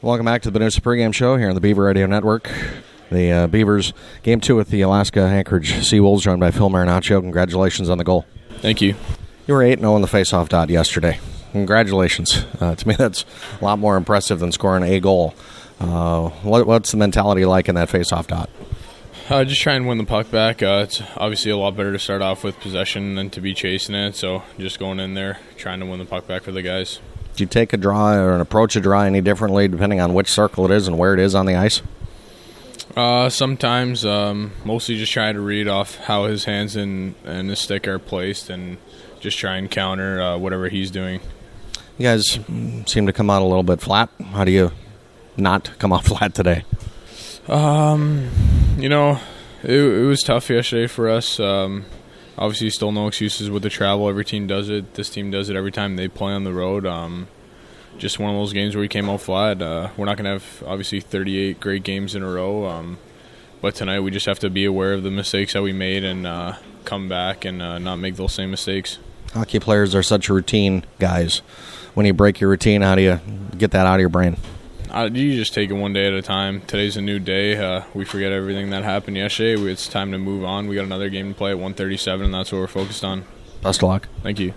Welcome back to the Noosa pregame show here on the Beaver Radio Network. The Beavers Game 2 with the Alaska Anchorage Seawolves, joined by Phil Marinaccio. Congratulations on the goal. Thank you. You were 8-0 in the face-off dot yesterday. Congratulations. To me, that's a lot more impressive than scoring a goal. What's the mentality like in that face-off dot? Just try and win the puck back. It's obviously a lot better to start off with possession than to be chasing it, so just going in there, trying to win the puck back for the guys. Do you take a draw or an approach a draw any differently depending on which circle it is and where it is on the ice? Sometimes, mostly just trying to read off how his hands and his stick are placed and just try and counter whatever he's doing. You guys seem to come out a little bit flat. How do you not come out flat today? It was tough yesterday for us. Obviously, still no excuses with the travel. Every team does it. This team does it every time they play on the road. Just one of those games where we came out flat. We're not going to have, obviously, 38 great games in a row. But tonight we just have to be aware of the mistakes that we made and come back and not make those same mistakes. Hockey players are such routine guys. When you break your routine, how do you get that out of your brain? You just take it one day at a time. Today's a new day. We forget everything that happened yesterday. It's time to move on. We got another game to play at 1:37, and that's what we're focused on. Best of luck. Thank you.